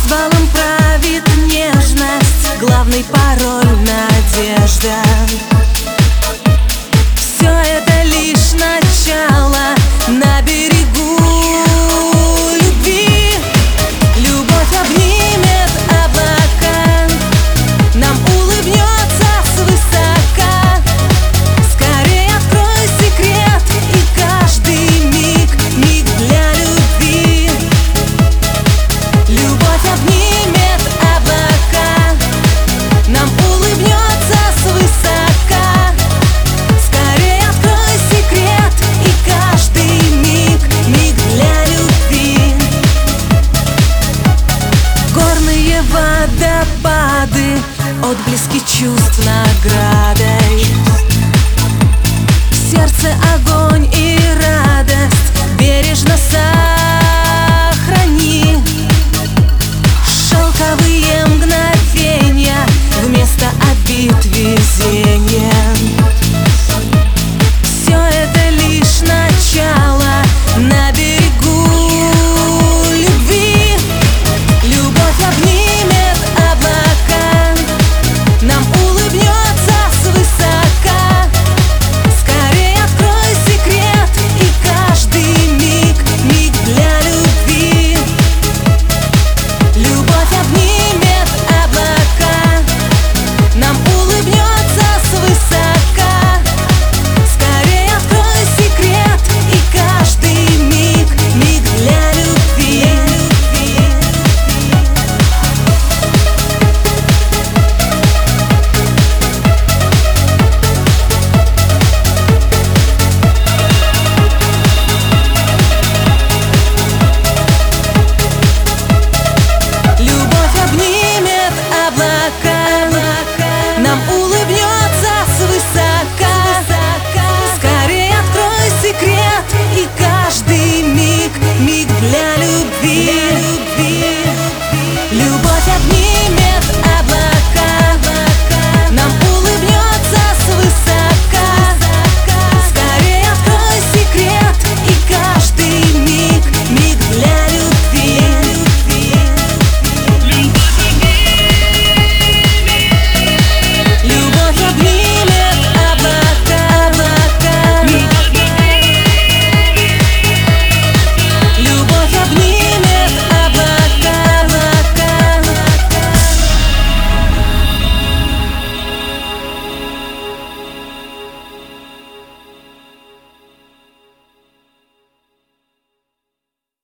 Валом правит нежность, главный пароль — надежда. Все это лишь начало на берегу любви. Любовь обнимет облака, нам улыбнется свысока. Скорее открой секрет, и каждый миг — миг для любви. Любовь обнимет облака, нам улыбнется свысока. Скорее открой секрет, и каждый миг — миг для любви. Горные водопады, отблески чувств наградой. В сердце огонь и радость бережно сохраняй.